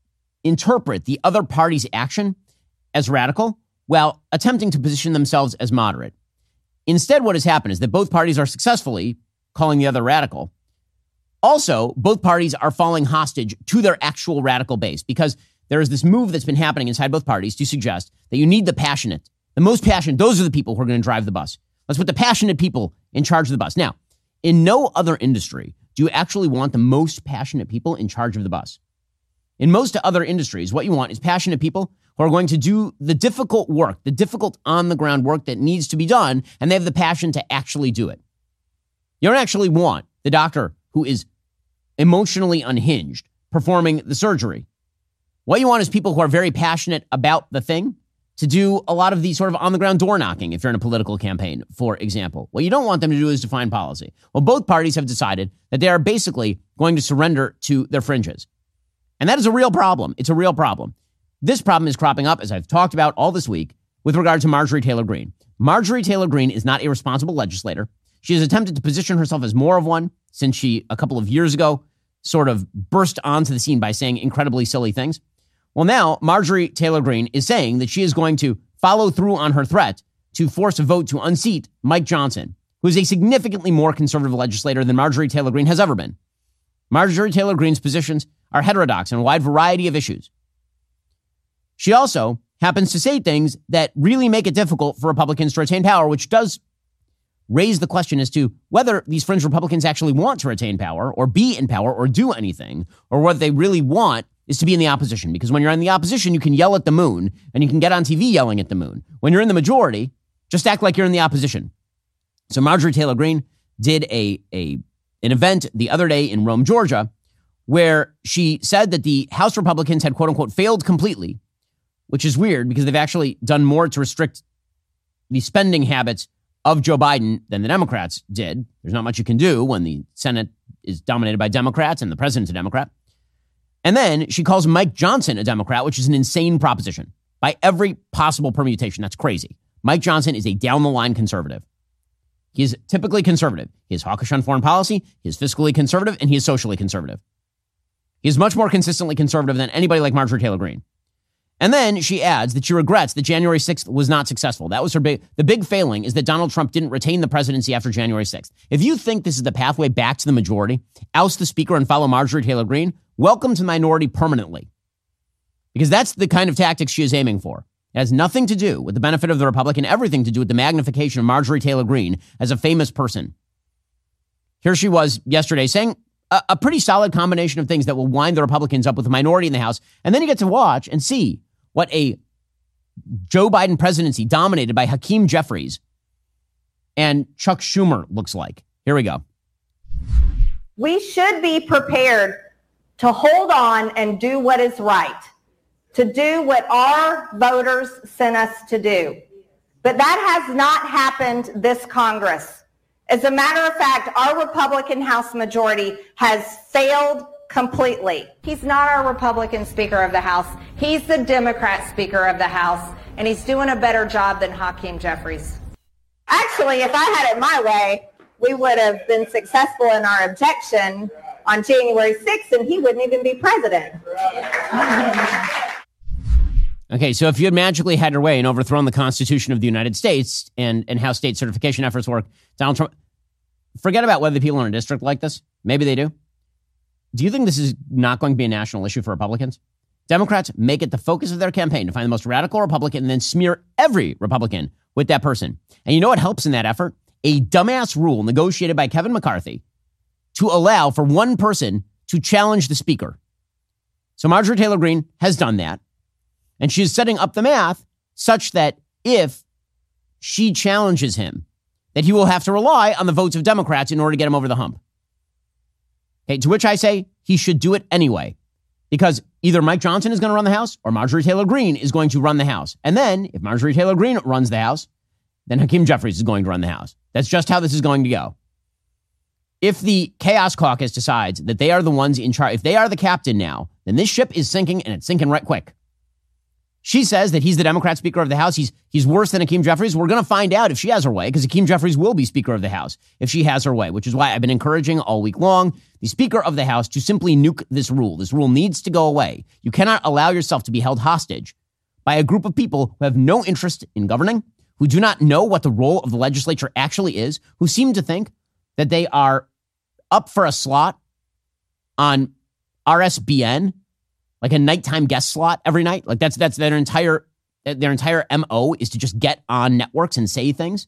interpret the other party's action as radical while attempting to position themselves as moderate. Instead, what has happened is that both parties are successfully calling the other radical. Also, both parties are falling hostage to their actual radical base because there is this move that's been happening inside both parties to suggest that you need the passionate, the most passionate. Those are the people who are going to drive the bus. Let's put the passionate people in charge of the bus. Now, in no other industry do you actually want the most passionate people in charge of the bus. In most other industries, what you want is passionate people who are going to do the difficult work, the difficult on-the-ground work that needs to be done, and they have the passion to actually do it. You don't actually want the doctor who is emotionally unhinged performing the surgery. What you want is people who are very passionate about the thing to do a lot of the sort of on-the-ground door knocking if you're in a political campaign, for example. What you don't want them to do is define policy. Well, both parties have decided that they are basically going to surrender to their fringes. And that is a real problem. It's a real problem. This problem is cropping up, as I've talked about all this week, with regard to Marjorie Taylor Greene. Marjorie Taylor Greene is not a responsible legislator. She has attempted to position herself as more of one since she, a couple of years ago, sort of burst onto the scene by saying incredibly silly things. Well, now Marjorie Taylor Greene is saying that she is going to follow through on her threat to force a vote to unseat Mike Johnson, who is a significantly more conservative legislator than Marjorie Taylor Greene has ever been. Marjorie Taylor Greene's positions are heterodox on a wide variety of issues. She also happens to say things that really make it difficult for Republicans to retain power, which does raise the question as to whether these fringe Republicans actually want to retain power or be in power or do anything, or what they really want is to be in the opposition. Because when you're in the opposition, you can yell at the moon and you can get on TV yelling at the moon. When you're in the majority, just act like you're in the opposition. So Marjorie Taylor Greene did an event the other day in Rome, Georgia, where she said that the House Republicans had, quote unquote, failed completely, which is weird because they've actually done more to restrict the spending habits of Joe Biden than the Democrats did. There's not much you can do when the Senate is dominated by Democrats and the president's a Democrat. And then she calls Mike Johnson a Democrat, which is an insane proposition by every possible permutation. That's crazy. Mike Johnson is a down-the-line conservative. He is typically conservative. He is hawkish on foreign policy, he is fiscally conservative, and he is socially conservative. He is much more consistently conservative than anybody like Marjorie Taylor Greene. And then she adds that she regrets that January 6th was not successful. That was the big failing is that Donald Trump didn't retain the presidency after January 6th. If you think this is the pathway back to the majority, oust the speaker and follow Marjorie Taylor Greene, welcome to the minority permanently. Because that's the kind of tactics she is aiming for. It has nothing to do with the benefit of the Republican, everything to do with the magnification of Marjorie Taylor Greene as a famous person. Here she was yesterday saying a pretty solid combination of things that will wind the Republicans up with a minority in the House. And then you get to watch and see what a Joe Biden presidency dominated by Hakeem Jeffries and Chuck Schumer looks like. Here we go. We should be prepared to hold on and do what is right, to do what our voters sent us to do. But that has not happened this Congress. As a matter of fact, our Republican House majority has failed completely. He's not our Republican Speaker of the House. He's the Democrat Speaker of the House, and he's doing a better job than Hakeem Jeffries. Actually, if I had it my way, we would have been successful in our objection on January 6th, and he wouldn't even be president. Okay, so if you had magically had your way and overthrown the Constitution of the United States and how state certification efforts work, Donald Trump, forget about whether people in a district like this. Maybe they do. Do you think this is not going to be a national issue for Republicans? Democrats make it the focus of their campaign to find the most radical Republican and then smear every Republican with that person. And you know what helps in that effort? A dumbass rule negotiated by Kevin McCarthy to allow for one person to challenge the speaker. So Marjorie Taylor Greene has done that. And she is setting up the math such that if she challenges him, that he will have to rely on the votes of Democrats in order to get him over the hump. Okay, to which I say he should do it anyway, because either Mike Johnson is going to run the House or Marjorie Taylor Greene is going to run the House. And then if Marjorie Taylor Greene runs the House, then Hakeem Jeffries is going to run the House. That's just how this is going to go. If the Chaos Caucus decides that they are the ones in charge, if they are the captain now, then this ship is sinking and it's sinking right quick. She says that he's the Democrat Speaker of the House. He's worse than Hakeem Jeffries. We're going to find out if she has her way, because Hakeem Jeffries will be Speaker of the House if she has her way, which is why I've been encouraging all week long the Speaker of the House to simply nuke this rule. This rule needs to go away. You cannot allow yourself to be held hostage by a group of people who have no interest in governing, who do not know what the role of the legislature actually is, who seem to think that they are up for a slot on RSBN, like a nighttime guest slot every night. Like that's their entire MO is to just get on networks and say things.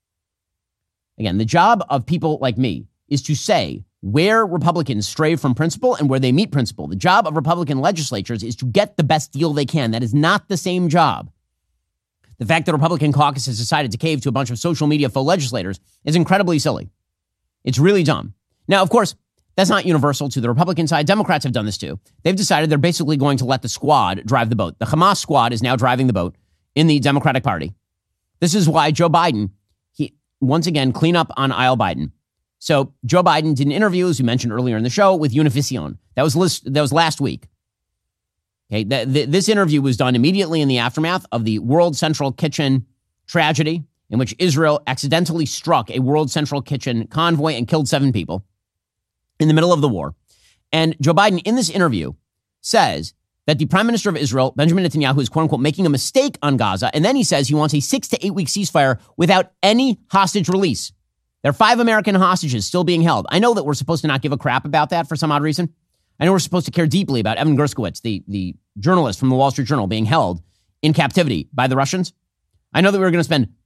Again, the job of people like me is to say where Republicans stray from principle and where they meet principle. The job of Republican legislatures is to get the best deal they can. That is not the same job. The fact that Republican caucus has decided to cave to a bunch of social media faux legislators is incredibly silly. It's really dumb. Now, of course, that's not universal to the Republican side. Democrats have done this too. They've decided they're basically going to let the squad drive the boat. The Hamas squad is now driving the boat in the Democratic Party. This is why Joe Biden, once again, clean up on aisle Biden. So Joe Biden did an interview, as we mentioned earlier in the show, with Univision. That was last week. Okay, this interview was done immediately in the aftermath of the World Central Kitchen tragedy, in which Israel accidentally struck a World Central Kitchen convoy and killed 7 people in the middle of the war. And Joe Biden, in this interview, says that the Prime Minister of Israel, Benjamin Netanyahu, is quote-unquote making a mistake on Gaza. And then he says he wants a 6 to 8 week ceasefire without any hostage release. There are 5 American hostages still being held. I know that we're supposed to not give a crap about that for some odd reason. I know we're supposed to care deeply about Evan Gershkovich, the journalist from the Wall Street Journal, being held in captivity by the Russians. I know that we're going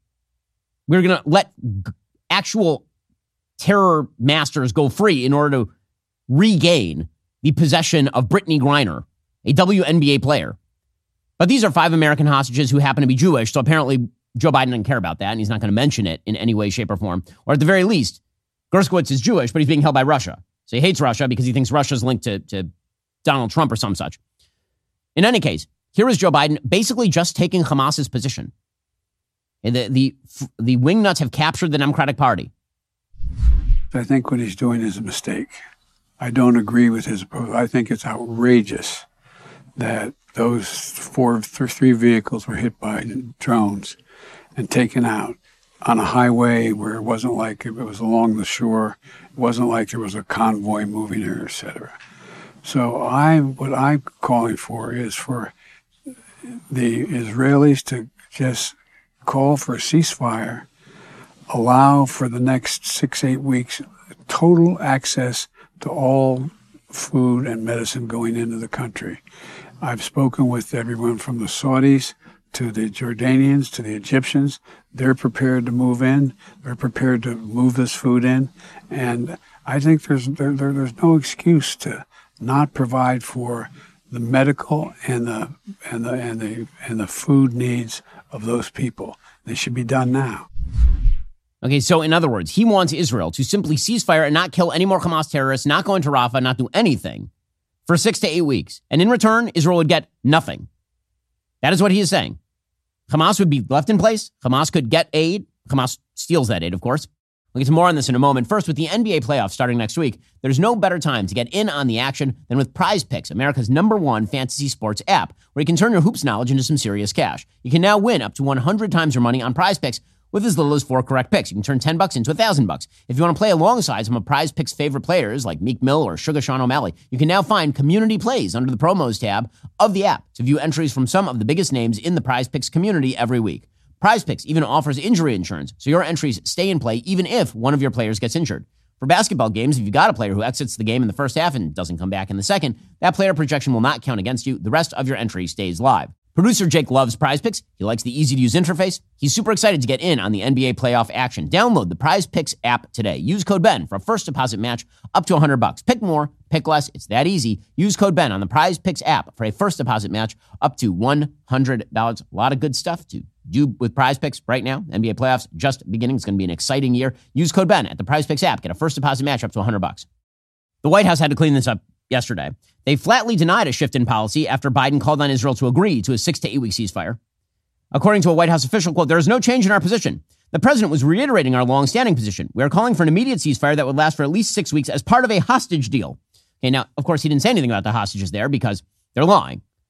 to let actual terror masters go free in order to regain the possession of Brittany Griner, a WNBA player. But these are 5 American hostages who happen to be Jewish, so apparently Joe Biden doesn't care about that, and he's not going to mention it in any way, shape, or form. Or at the very least, Gershkovich is Jewish, but he's being held by Russia. So he hates Russia because he thinks Russia's linked to Donald Trump or some such. In any case, here is Joe Biden basically just taking Hamas's position. And the wingnuts have captured the Democratic Party. I think what he's doing is a mistake. I don't agree with his approach. I think it's outrageous that those 3 vehicles were hit by drones and taken out on a highway where it wasn't like it was along the shore. It wasn't like there was a convoy moving there, et cetera. So what I'm calling for is for the Israelis to just call for a ceasefire, allow for the next 6-8 weeks total access to all food and medicine going into the country. I've spoken with everyone from the Saudis to the Jordanians to the Egyptians. They're prepared to move in. They're prepared to move this food in. And I think there's no excuse to not provide for the medical and the food needs of those people. They should be done now. Okay, so in other words, he wants Israel to simply cease fire and not kill any more Hamas terrorists, not go into Rafah, not do anything for 6 to 8 weeks. And in return, Israel would get nothing. That is what he is saying. Hamas would be left in place. Hamas could get aid. Hamas steals that aid, of course. We'll get to more on this in a moment. First, with the NBA playoffs starting next week, there's no better time to get in on the action than with Prize Picks, America's #1 fantasy sports app, where you can turn your hoops knowledge into some serious cash. You can now win up to 100 times your money on Prize Picks with as little as 4 correct picks. You can turn $10 into $1,000. If you want to play alongside some of Prize Picks' favorite players like Meek Mill or Sugar Sean O'Malley, you can now find community plays under the promos tab of the app to view entries from some of the biggest names in the Prize Picks community every week. Prize Picks even offers injury insurance, so your entries stay in play even if one of your players gets injured. For basketball games, if you've got a player who exits the game in the first half and doesn't come back in the second, that player projection will not count against you. The rest of your entry stays live. Producer Jake loves Prize Picks. He likes the easy-to-use interface. He's super excited to get in on the NBA playoff action. Download the Prize Picks app today. Use code BEN for a first deposit match up to $100. Pick more, pick less. It's that easy. Use code BEN on the Prize Picks app for a first deposit match up to $100. A lot of good stuff to do with Prize Picks right now. NBA playoffs just beginning. It's going to be an exciting year. Use code BEN at the Prize Picks app. Get a first deposit match up to $100. The White House had to clean this up yesterday. They flatly denied a shift in policy after Biden called on Israel to agree to a 6 to 8 week ceasefire. According to a White House official, quote, "There is no change in our position. The president was reiterating our long-standing position. We are calling for an immediate ceasefire that would last for at least 6 weeks as part of a hostage deal." Okay, now, of course, he didn't say anything about the hostages there because they're lying.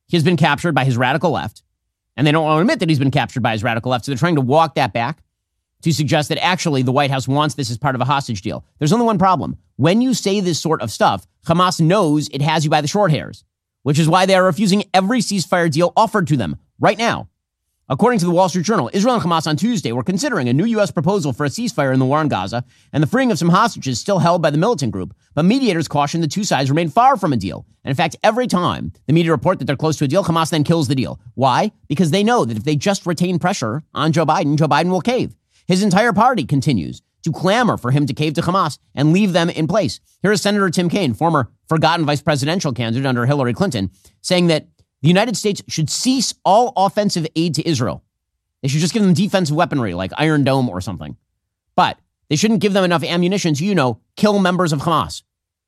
he has been captured by his radical left, and they don't want to admit that he's been captured by his radical left, so they're trying to walk that back to suggest that actually the White House wants this as part of a hostage deal. There's only one problem. When you say this sort of stuff, Hamas knows it has you by the short hairs, which is why they are refusing every ceasefire deal offered to them right now. According to the Wall Street Journal, Israel and Hamas on Tuesday were considering a new U.S. proposal for a ceasefire in the war on Gaza and the freeing of some hostages still held by the militant group. But mediators cautioned the two sides remain far from a deal. And in fact, every time the media report that they're close to a deal, Hamas then kills the deal. Why? Because they know that if they just retain pressure on Joe Biden will cave. His entire party continues to clamor for him to cave to Hamas and leave them in place. Here is Senator Tim Kaine, former forgotten vice presidential candidate under Hillary Clinton, saying that the United States should cease all offensive aid to Israel. They should just give them defensive weaponry like Iron Dome or something. But they shouldn't give them enough ammunition to, kill members of Hamas.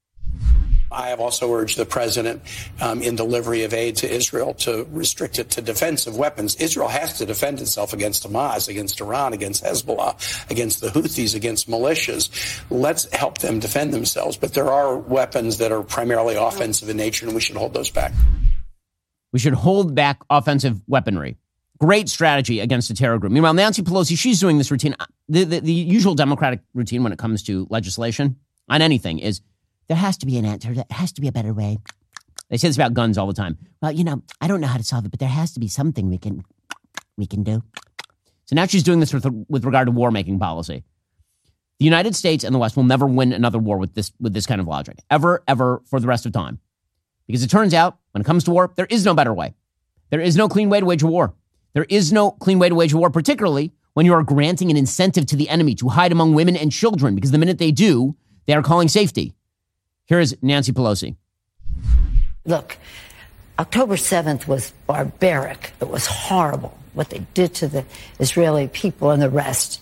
I have also urged the president in delivery of aid to Israel to restrict it to defensive weapons. Israel has to defend itself against Hamas, against Iran, against Hezbollah, against the Houthis, against militias. Let's help them defend themselves. But there are weapons that are primarily offensive in nature, and we should hold those back. We should hold back offensive weaponry. Great strategy against a terror group. Meanwhile, Nancy Pelosi, she's doing this routine. The usual Democratic routine when it comes to legislation on anything is there has to be an answer. There has to be a better way. They say this about guns all the time. Well, I don't know how to solve it, but there has to be something we can do. So now she's doing this with regard to war-making policy. The United States and the West will never win another war with this kind of logic, ever, for the rest of time. Because it turns out, when it comes to war, there is no better way. There is no clean way to wage a war. There is no clean way to wage a war, particularly when you are granting an incentive to the enemy to hide among women and children, because the minute they do, they are calling safety. Here is Nancy Pelosi. Look, October 7th was barbaric. It was horrible what they did to the Israeli people and the rest.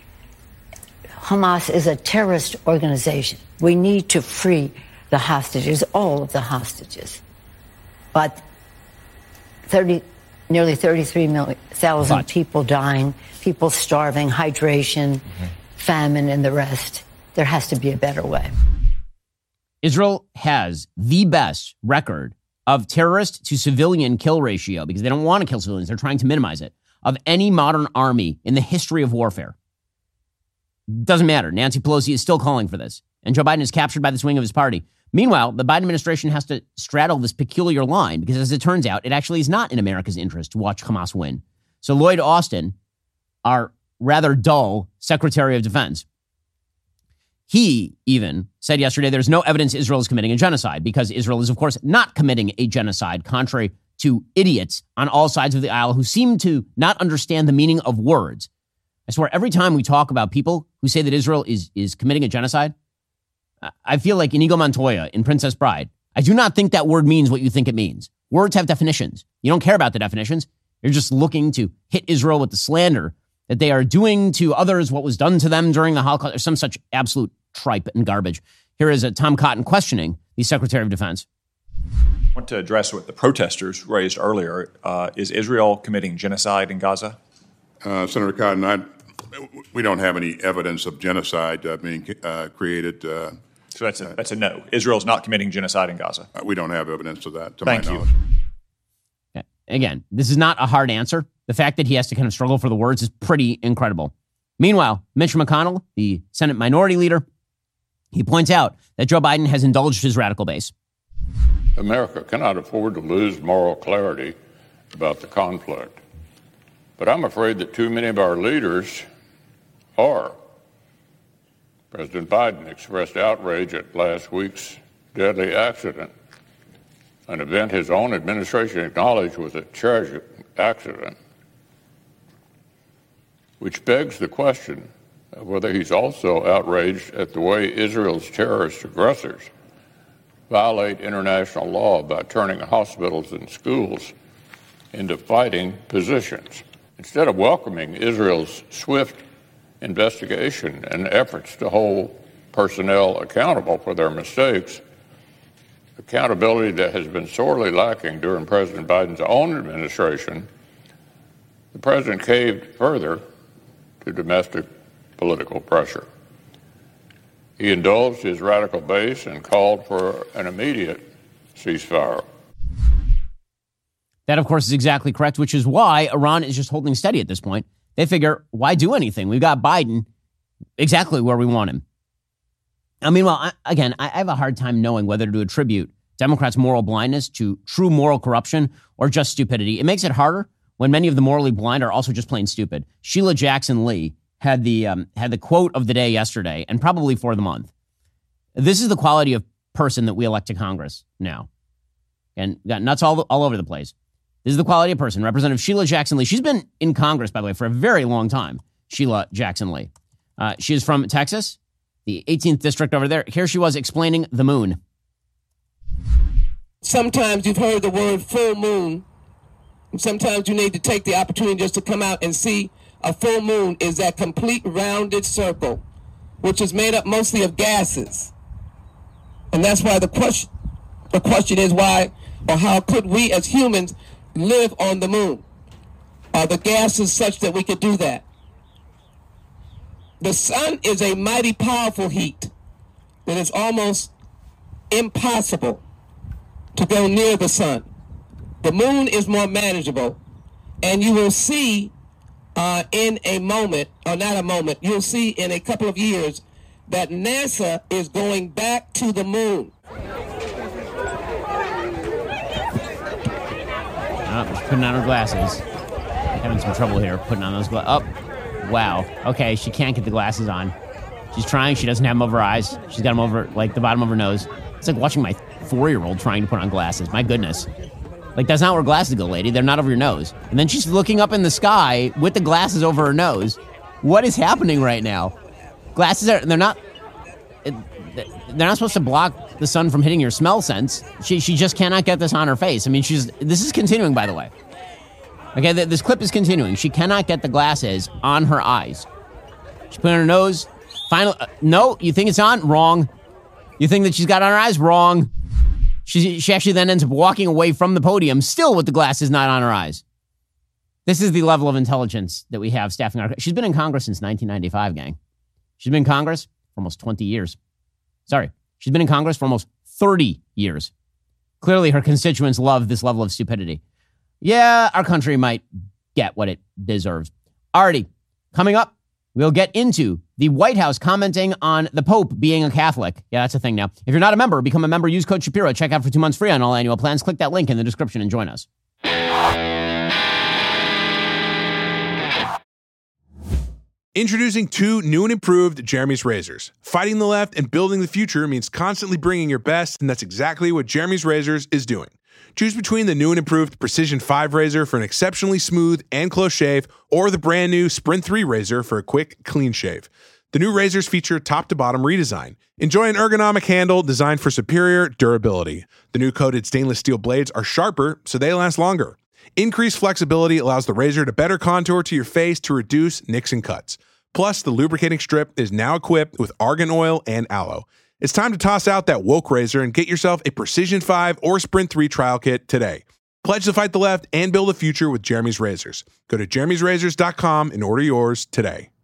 Hamas is a terrorist organization. We need to free the hostages, all of the hostages. But nearly 33,000 people dying, people starving, hydration, famine, and the rest. There has to be a better way. Israel has the best record of terrorist to civilian kill ratio because they don't want to kill civilians. They're trying to minimize it of any modern army in the history of warfare. Doesn't matter. Nancy Pelosi is still calling for this. And Joe Biden is captured by the swing of his party. Meanwhile, the Biden administration has to straddle this peculiar line because, as it turns out, it actually is not in America's interest to watch Hamas win. So Lloyd Austin, our rather dull Secretary of Defense, he even said yesterday there's no evidence Israel is committing a genocide because Israel is, of course, not committing a genocide, contrary to idiots on all sides of the aisle who seem to not understand the meaning of words. I swear, every time we talk about people who say that Israel is committing a genocide, I feel like Inigo Montoya in Princess Bride. I do not think that word means what you think it means. Words have definitions. You don't care about the definitions. You're just looking to hit Israel with the slander that they are doing to others what was done to them during the Holocaust, or some such absolute tripe and garbage. Here is Tom Cotton questioning the Secretary of Defense. I want to address what the protesters raised earlier. Is Israel committing genocide in Gaza? Senator Cotton, we don't have any evidence of genocide being created. So that's a no. Israel's not committing genocide in Gaza. We don't have evidence of that, to Thank my you. knowledge. Okay. Again, this is not a hard answer. The fact that he has to kind of struggle for the words is pretty incredible. Meanwhile, Mitch McConnell, the Senate minority leader, he points out that Joe Biden has indulged his radical base. America cannot afford to lose moral clarity about the conflict. But I'm afraid that too many of our leaders are. President Biden expressed outrage at last week's deadly accident, an event his own administration acknowledged was a tragic accident, which begs the question of whether he's also outraged at the way Israel's terrorist aggressors violate international law by turning hospitals and schools into fighting positions. Instead of welcoming Israel's swift investigation and efforts to hold personnel accountable for their mistakes, accountability that has been sorely lacking during President Biden's own administration, the president caved further to domestic political pressure. He indulged his radical base and called for an immediate ceasefire. That, of course, is exactly correct, which is why Iran is just holding steady at this point. They figure, why do anything? We've got Biden exactly where we want him. I mean, well, I have a hard time knowing whether to attribute Democrats' moral blindness to true moral corruption or just stupidity. It makes it harder when many of the morally blind are also just plain stupid. Sheila Jackson Lee had the quote of the day yesterday, and probably for the month. This is the quality of person that we elect to Congress now. And we got nuts all over the place. This is the quality of person. Representative Sheila Jackson Lee. She's been in Congress, by the way, for a very long time. Sheila Jackson Lee. She is from Texas, the 18th district over there. Here she was explaining the moon. Sometimes you've heard the word full moon. Sometimes you need to take the opportunity just to come out and see a full moon is that complete rounded circle, which is made up mostly of gases. And that's why the question is why or how could we as humans live on the moon? Are the gases such that we could do that? The sun is a mighty powerful heat that is almost impossible to go near the sun. The moon is more manageable, and you will see in a moment, or not a moment, you'll see in a couple of years that NASA is going back to the moon. She's putting on her glasses. Having some trouble here putting on those glasses. Oh, wow. Okay, she can't get the glasses on. She's trying. She doesn't have them over her eyes. She's got them over, like, the bottom of her nose. It's like watching my 4-year-old trying to put on glasses. My goodness. Like, that's not where glasses go, lady. They're not over your nose. And then she's looking up in the sky with the glasses over her nose. What is happening right now? Glasses they're not supposed to block the sun from hitting your smell sense. She just cannot get this on her face. I mean, this is continuing, by the way. Okay, this clip is continuing. She cannot get the glasses on her eyes. She put it on her nose. Finally, no, you think it's on? Wrong. You think that she's got it on her eyes? Wrong. She actually then ends up walking away from the podium, still with the glasses not on her eyes. This is the level of intelligence that we have staffing our... She's been in Congress since 1995, gang. She's been in Congress for almost 20 years. Sorry. She's been in Congress for almost 30 years. Clearly, her constituents love this level of stupidity. Yeah, our country might get what it deserves. Alrighty, coming up, we'll get into the White House commenting on the Pope being a Catholic. Yeah, that's a thing now. If you're not a member, become a member. Use code Shapiro. Check out for 2 months free on all annual plans. Click that link in the description and join us. Introducing 2 new and improved Jeremy's razors. Fighting the left and building the future means constantly bringing your best, and that's exactly what Jeremy's Razors is doing. Choose between the new and improved Precision 5 razor for an exceptionally smooth and close shave, or the brand new Sprint 3 razor for a quick, clean shave. The new razors feature top-to-bottom redesign. Enjoy an ergonomic handle designed for superior durability. The new coated stainless steel blades are sharper, so they last longer. Increased flexibility allows the razor to better contour to your face to reduce nicks and cuts. Plus, the lubricating strip is now equipped with argan oil and aloe. It's time to toss out that woke razor and get yourself a Precision 5 or Sprint 3 trial kit today. Pledge to fight the left and build a future with Jeremy's Razors. Go to jeremy'srazors.com and order yours today.